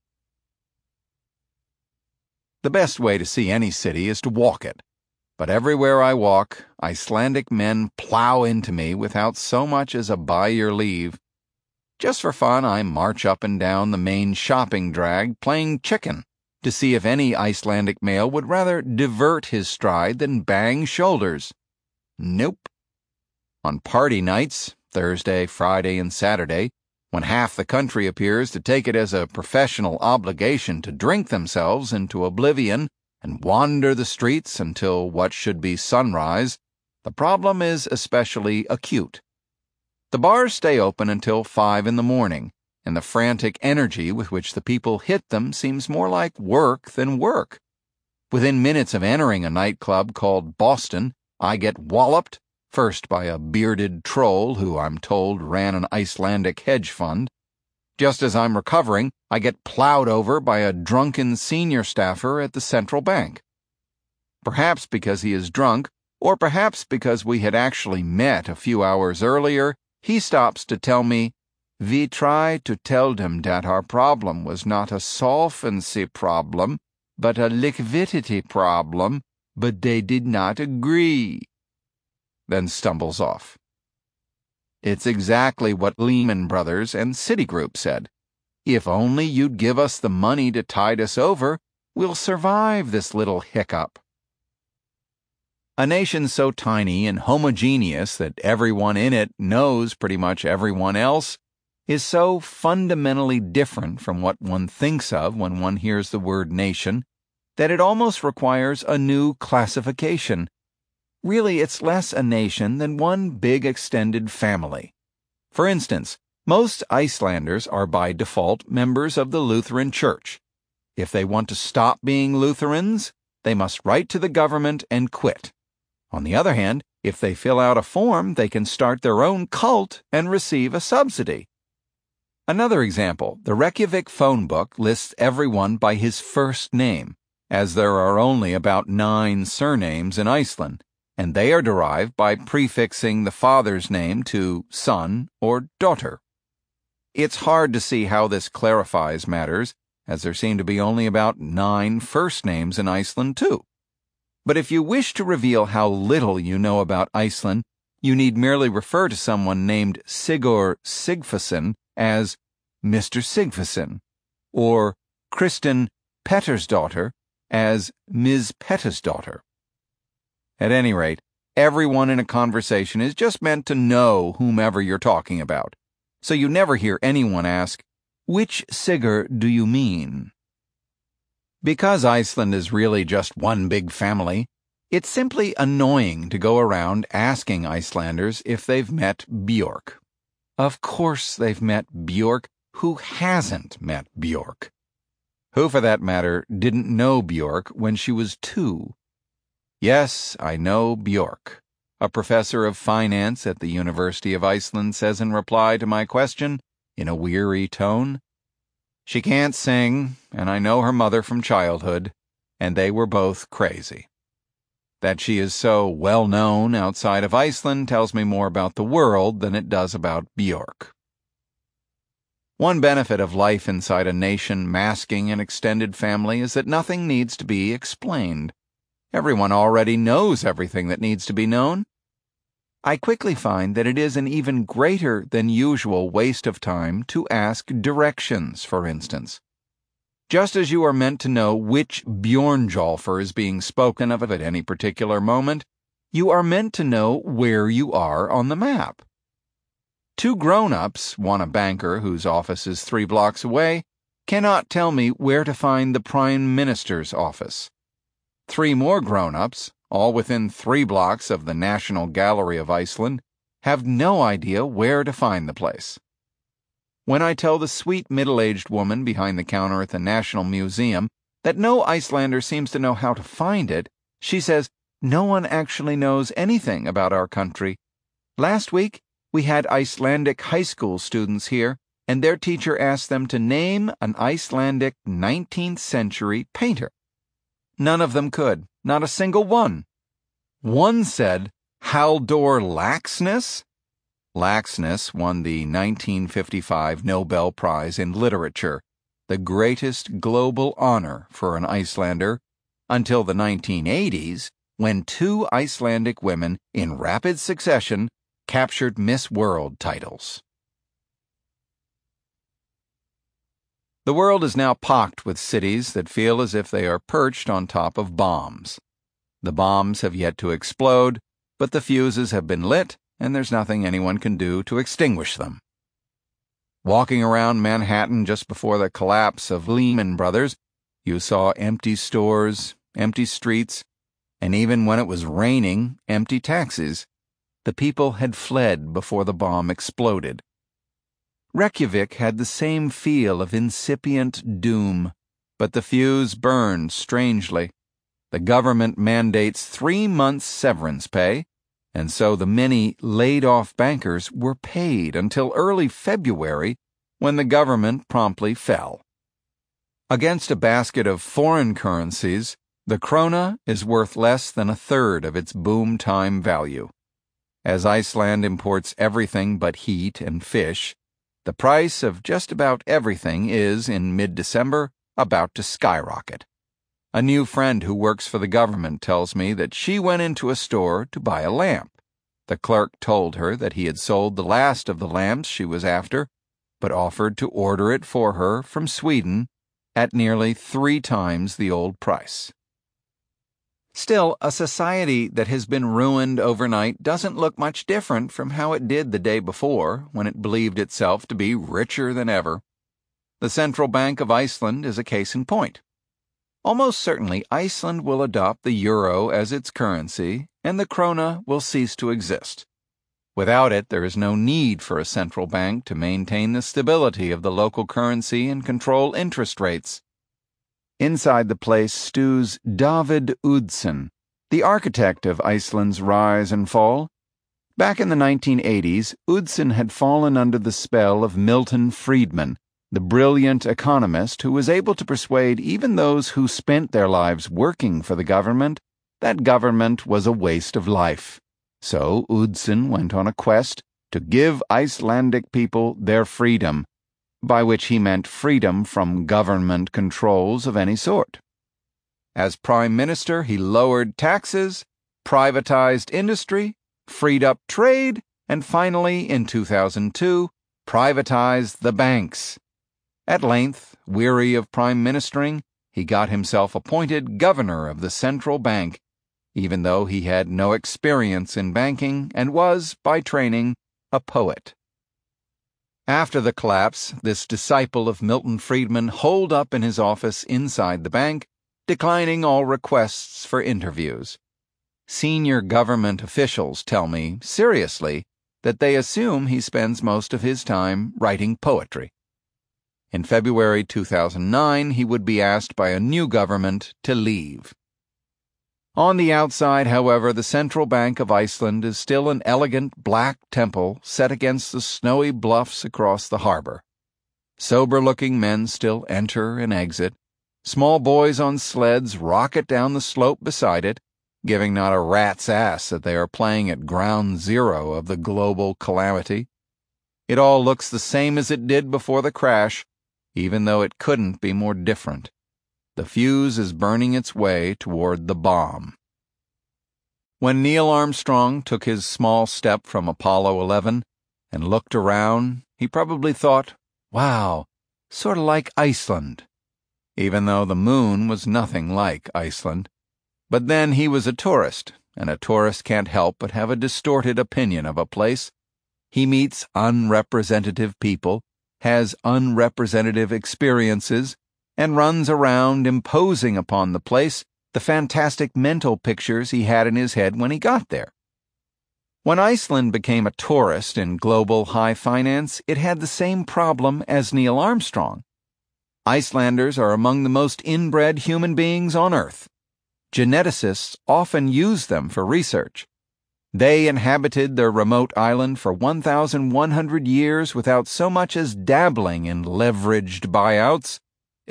The best way to see any city is to walk it, but everywhere I walk, Icelandic men plow into me without so much as a by your leave. Just for fun, I march up and down the main shopping drag playing chicken to see if any Icelandic male would rather divert his stride than bang shoulders. Nope. On party nights, Thursday, Friday, and Saturday, when half the country appears to take it as a professional obligation to drink themselves into oblivion and wander the streets until what should be sunrise, the problem is especially acute. The bars stay open until 5 in the morning, and the frantic energy with which the people hit them seems more like work than work. Within minutes of entering a nightclub called Boston, I get walloped, first by a bearded troll who I'm told ran an Icelandic hedge fund. Just as I'm recovering, I get plowed over by a drunken senior staffer at the central bank. Perhaps because he is drunk, or perhaps because we had actually met a few hours earlier, he stops to tell me, "We tried to tell them that our problem was not a solvency problem, but a liquidity problem, but they did not agree," then stumbles off. It's exactly what Lehman Brothers and Citigroup said. If only you'd give us the money to tide us over, we'll survive this little hiccup. A nation so tiny and homogeneous that everyone in it knows pretty much everyone else is so fundamentally different from what one thinks of when one hears the word nation that it almost requires a new classification. Really, it's less a nation than one big extended family. For instance, most Icelanders are by default members of the Lutheran Church. If they want to stop being Lutherans, they must write to the government and quit. On the other hand, if they fill out a form, they can start their own cult and receive a subsidy. Another example, the Reykjavik phone book lists everyone by his first name, as there are only about 9 surnames in Iceland, and they are derived by prefixing the father's name to son or daughter. It's hard to see how this clarifies matters, as there seem to be only about 9 first names in Iceland too. But if you wish to reveal how little you know about Iceland, you need merely refer to someone named Sigur Sigfusson as Mr. Sigfusson, or Kristen Pettersdottir as Ms. Pettersdottir. At any rate, everyone in a conversation is just meant to know whomever you're talking about, so you never hear anyone ask, "Which Sigur do you mean?" Because Iceland is really just one big family, it's simply annoying to go around asking Icelanders if they've met Björk. Of course they've met Björk. who hasn't met Bjork? Who, for that matter, didn't know Bjork when she was 2? Yes, I know Bjork, a professor of finance at the University of Iceland says in reply to my question, in a weary tone. She can't sing, and I know her mother from childhood, and they were both crazy. That she is so well known outside of Iceland tells me more about the world than it does about Bjork. One benefit of life inside a nation masking an extended family is that nothing needs to be explained. Everyone already knows everything that needs to be known. I quickly find that it is an even greater than usual waste of time to ask directions, for instance. Just as you are meant to know which Bjornjolfur is being spoken of at any particular moment, you are meant to know where you are on the map. 2 grown-ups, one a banker whose office is 3 blocks away, cannot tell me where to find the Prime Minister's office. 3 more grown-ups, all within 3 blocks of the National Gallery of Iceland, have no idea where to find the place. When I tell the sweet middle-aged woman behind the counter at the National Museum that no Icelander seems to know how to find it, she says, "No one actually knows anything about our country. Last week, we had Icelandic high school students here, and their teacher asked them to name an Icelandic 19th century painter. None of them could, not a single one. One said, Halldór Laxness? Laxness won the 1955 Nobel Prize in Literature, the greatest global honor for an Icelander, until the 1980s, when 2 Icelandic women in rapid succession captured Miss World titles. The world is now pocked with cities that feel as if they are perched on top of bombs. The bombs have yet to explode, but the fuses have been lit, and there's nothing anyone can do to extinguish them. Walking around Manhattan just before the collapse of Lehman Brothers, you saw empty stores, empty streets, and even when it was raining, empty taxis. The people had fled before the bomb exploded. Reykjavik had the same feel of incipient doom, but the fuse burned strangely. The government mandates 3 months' severance pay, and so the many laid-off bankers were paid until early February, when the government promptly fell. Against a basket of foreign currencies, the krona is worth less than 1/3 of its boom time value. As Iceland imports everything but heat and fish, the price of just about everything is, in mid-December, about to skyrocket. A new friend who works for the government tells me that she went into a store to buy a lamp. The clerk told her that he had sold the last of the lamps she was after, but offered to order it for her from Sweden at nearly 3 times the old price. Still, a society that has been ruined overnight doesn't look much different from how it did the day before, when it believed itself to be richer than ever. The Central Bank of Iceland is a case in point. Almost certainly Iceland will adopt the euro as its currency, and the krona will cease to exist. Without it, there is no need for a central bank to maintain the stability of the local currency and control interest rates. Inside the place stews David Udsen, the architect of Iceland's rise and fall. Back in the 1980s, Udsen had fallen under the spell of Milton Friedman, the brilliant economist who was able to persuade even those who spent their lives working for the government that government was a waste of life. So Udsen went on a quest to give Icelandic people their freedom, by which he meant freedom from government controls of any sort. As Prime Minister, he lowered taxes, privatized industry, freed up trade, and finally, in 2002, privatized the banks. At length, weary of prime ministering, he got himself appointed governor of the central bank, even though he had no experience in banking and was, by training, a poet. After the collapse, this disciple of Milton Friedman holed up in his office inside the bank, declining all requests for interviews. Senior government officials tell me, seriously, that they assume he spends most of his time writing poetry. In February 2009, he would be asked by a new government to leave. On the outside, however, the Central Bank of Iceland is still an elegant black temple set against the snowy bluffs across the harbor. Sober-looking men still enter and exit. Small boys on sleds rocket down the slope beside it, giving not a rat's ass that they are playing at ground zero of the global calamity. It all looks the same as it did before the crash, even though it couldn't be more different. The fuse is burning its way toward the bomb. When Neil Armstrong took his small step from Apollo 11 and looked around, he probably thought, wow, sort of like Iceland, even though the moon was nothing like Iceland. But then he was a tourist, and a tourist can't help but have a distorted opinion of a place. He meets unrepresentative people, has unrepresentative experiences, and runs around imposing upon the place the fantastic mental pictures he had in his head when he got there. When Iceland became a tourist in global high finance, it had the same problem as Neil Armstrong. Icelanders are among the most inbred human beings on Earth. Geneticists often use them for research. They inhabited their remote island for 1,100 years without so much as dabbling in leveraged buyouts,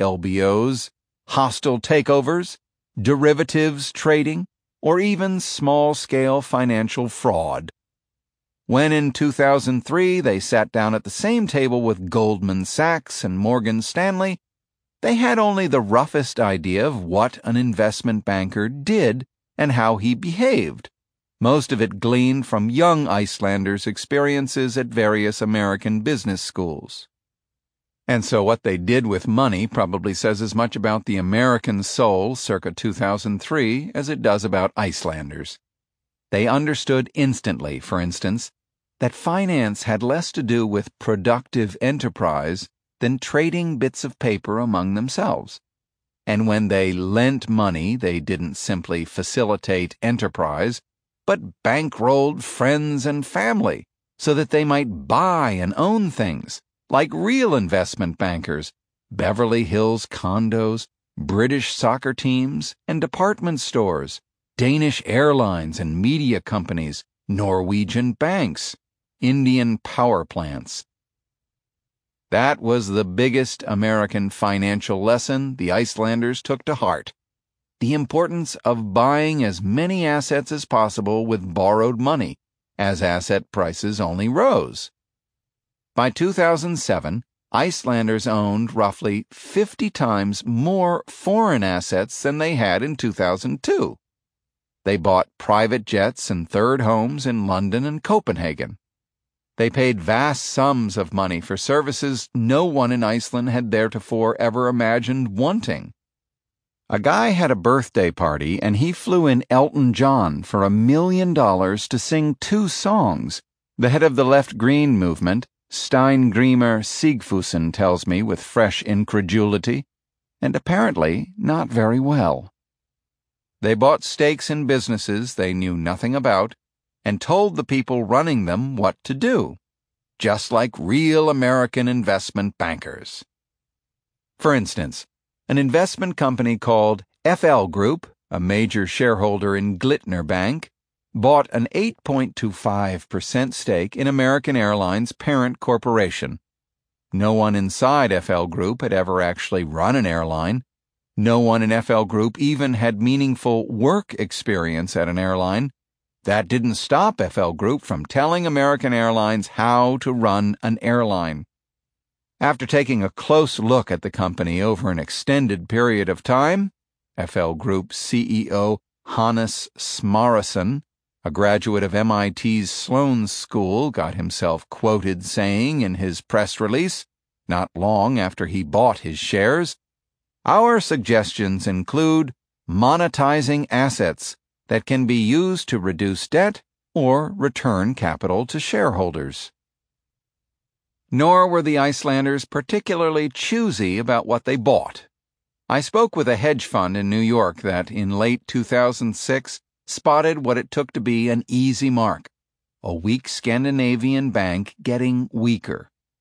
LBOs, hostile takeovers, derivatives trading, or even small-scale financial fraud. When in 2003 they sat down at the same table with Goldman Sachs and Morgan Stanley, they had only the roughest idea of what an investment banker did and how he behaved, most of it gleaned from young Icelanders' experiences at various American business schools. And so what they did with money probably says as much about the American soul circa 2003 as it does about Icelanders. They understood instantly, for instance, that finance had less to do with productive enterprise than trading bits of paper among themselves. And when they lent money, they didn't simply facilitate enterprise, but bankrolled friends and family so that they might buy and own things, like real investment bankers, Beverly Hills condos, British soccer teams and department stores, Danish airlines and media companies, Norwegian banks, Indian power plants. That was the biggest American financial lesson the Icelanders took to heart: the importance of buying as many assets as possible with borrowed money, as asset prices only rose. By 2007, Icelanders owned roughly 50 times more foreign assets than they had in 2002. They bought private jets and third homes in London and Copenhagen. They paid vast sums of money for services no one in Iceland had theretofore ever imagined wanting. A guy had a birthday party and he flew in Elton John for $1 million to sing 2 songs. The head of the Left Green movement, Steingrímur Sigfússon, tells me with fresh incredulity, and apparently not very well. They bought stakes in businesses they knew nothing about and told the people running them what to do, just like real American investment bankers. For instance, an investment company called FL Group, a major shareholder in Glitner Bank, bought an 8.25% stake in American Airlines' parent corporation. No one inside FL Group had ever actually run an airline. No one in FL Group even had meaningful work experience at an airline. That didn't stop FL Group from telling American Airlines how to run an airline. After taking a close look at the company over an extended period of time, FL Group CEO Hannes Smárason, a graduate of MIT's Sloan School, got himself quoted saying in his press release, not long after he bought his shares, "Our suggestions include monetizing assets that can be used to reduce debt or return capital to shareholders." Nor were the Icelanders particularly choosy about what they bought. I spoke with a hedge fund in New York that, in late 2006, spotted what it took to be an easy mark: a weak Scandinavian bank getting weaker.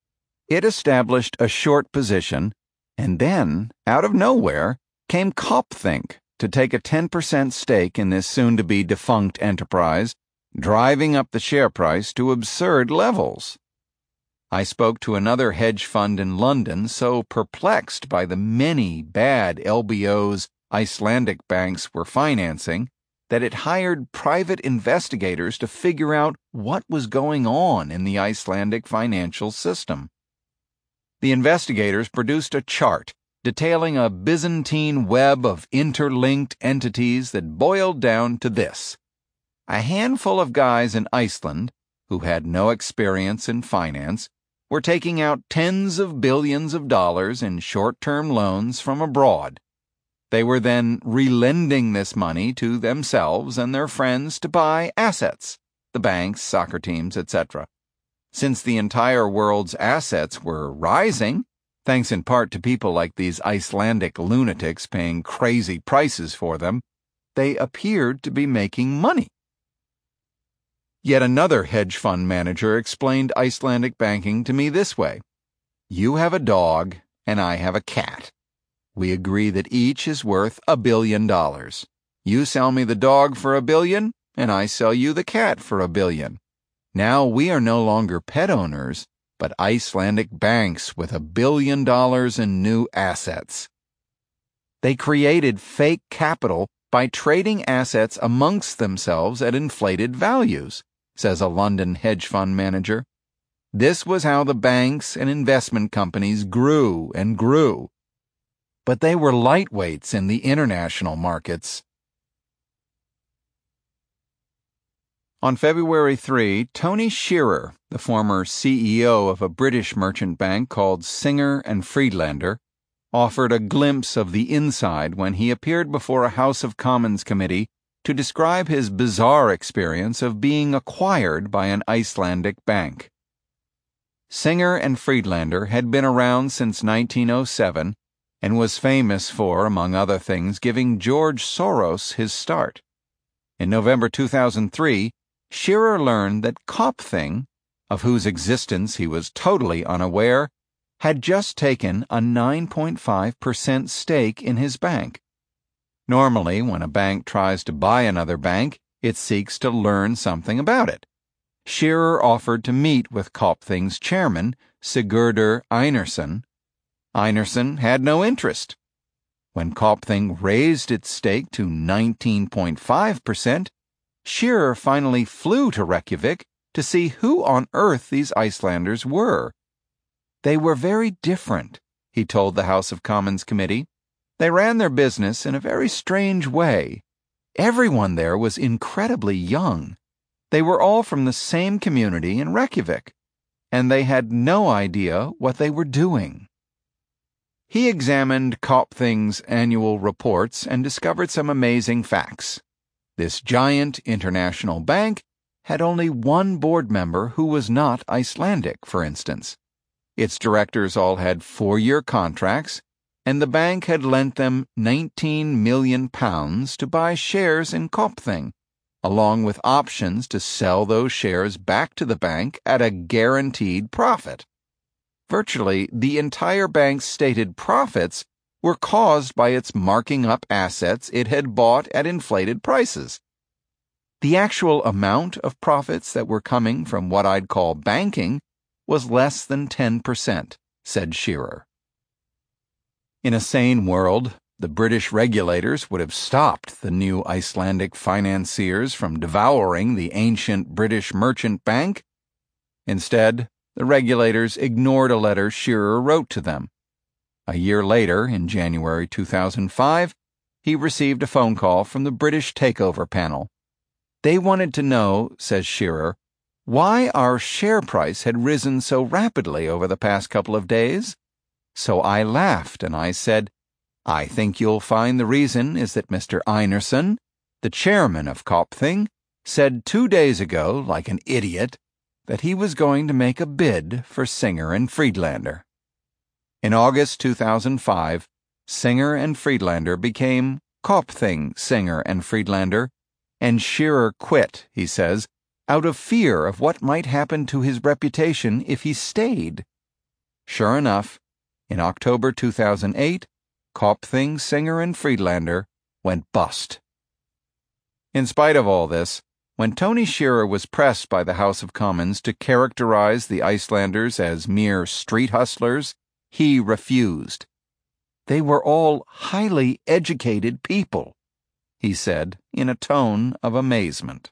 It established a short position, and then, out of nowhere, came Copthink to take a 10% stake in this soon-to-be defunct enterprise, driving up the share price to absurd levels. I spoke to another hedge fund in London so perplexed by the many bad LBOs Icelandic banks were financing that it hired private investigators to figure out what was going on in the Icelandic financial system. The investigators produced a chart detailing a Byzantine web of interlinked entities that boiled down to this: a handful of guys in Iceland, who had no experience in finance, were taking out tens of billions of dollars in short-term loans from abroad. They were then relending this money to themselves and their friends to buy assets, the banks, soccer teams, etc. Since the entire world's assets were rising, thanks in part to people like these Icelandic lunatics paying crazy prices for them, they appeared to be making money. Yet another hedge fund manager explained Icelandic banking to me this way: you have a dog and I have a cat. We agree that each is worth $1 billion. You sell me the dog for $1 billion, and I sell you the cat for $1 billion. Now we are no longer pet owners, but Icelandic banks with $1 billion in new assets. They created fake capital by trading assets amongst themselves at inflated values, says a London hedge fund manager. This was how the banks and investment companies grew and grew. But they were lightweights in the international markets. On February 3, Tony Shearer, the former CEO of a British merchant bank called Singer and Friedlander, offered a glimpse of the inside when he appeared before a House of Commons committee to describe his bizarre experience of being acquired by an Icelandic bank. Singer and Friedlander had been around since 1907 and was famous for, among other things, giving George Soros his start. In November 2003, Shearer learned that Copthing, of whose existence he was totally unaware, had just taken a 9.5% stake in his bank. Normally, when a bank tries to buy another bank, it seeks to learn something about it. Shearer offered to meet with Copthing's chairman, Sigurdur Einarsson. Einarsson had no interest. When Copthing raised its stake to 19.5%, Shearer finally flew to Reykjavik to see who on earth these Icelanders were. They were very different, he told the House of Commons committee. They ran their business in a very strange way. Everyone there was incredibly young. They were all from the same community in Reykjavik, and they had no idea what they were doing. He examined Copthing's annual reports and discovered some amazing facts. This giant international bank had only one board member who was not Icelandic, for instance. Its directors all had 4-year contracts, and the bank had lent them £19 million to buy shares in Copthing, along with options to sell those shares back to the bank at a guaranteed profit. Virtually the entire bank's stated profits were caused by its marking up assets it had bought at inflated prices. The actual amount of profits that were coming from what I'd call banking was less than 10%, said Shearer. In a sane world, the British regulators would have stopped the new Icelandic financiers from devouring the ancient British merchant bank. Instead, the regulators ignored a letter Shearer wrote to them. A year later, in January 2005, he received a phone call from the British Takeover Panel. They wanted to know, says Shearer, why our share price had risen so rapidly over the past couple of days. So I laughed and I said, I think you'll find the reason is that Mr. Einarsson, the chairman of Copthing, said 2 days ago, like an idiot, that he was going to make a bid for Singer and Friedlander. In August 2005, Singer and Friedlander became Copthing Singer and Friedlander, and Shearer quit, he says, out of fear of what might happen to his reputation if he stayed. Sure enough, in October 2008, Kopfing, Singer, and Friedlander went bust. In spite of all this, when Tony Shearer was pressed by the House of Commons to characterize the Icelanders as mere street hustlers, he refused. They were all highly educated people, he said in a tone of amazement.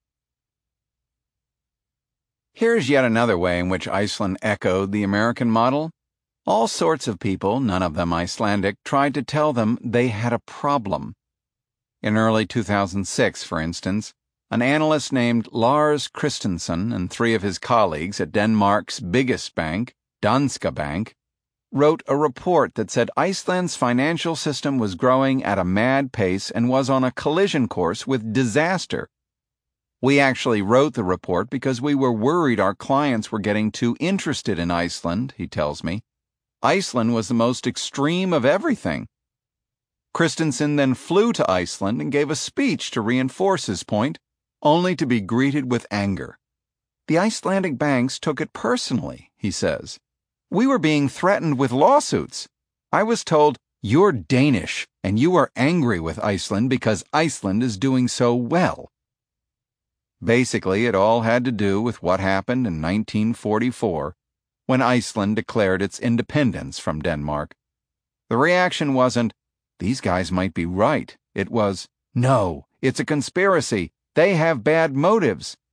Here's yet another way in which Iceland echoed the American model. All sorts of people, none of them Icelandic, tried to tell them they had a problem. In early 2006, for instance, an analyst named Lars Christensen and 3 of his colleagues at Denmark's biggest bank, Danske Bank, wrote a report that said Iceland's financial system was growing at a mad pace and was on a collision course with disaster. We actually wrote the report because we were worried our clients were getting too interested in Iceland, he tells me. Iceland was the most extreme of everything. Christensen then flew to Iceland and gave a speech to reinforce his point, only to be greeted with anger. The Icelandic banks took it personally, he says. We were being threatened with lawsuits. I was told, "You're Danish, and you are angry with Iceland because Iceland is doing so well." Basically, it all had to do with what happened in 1944, when Iceland declared its independence from Denmark. The reaction wasn't, "These guys might be right." It was, "No, it's a conspiracy. They have bad motives.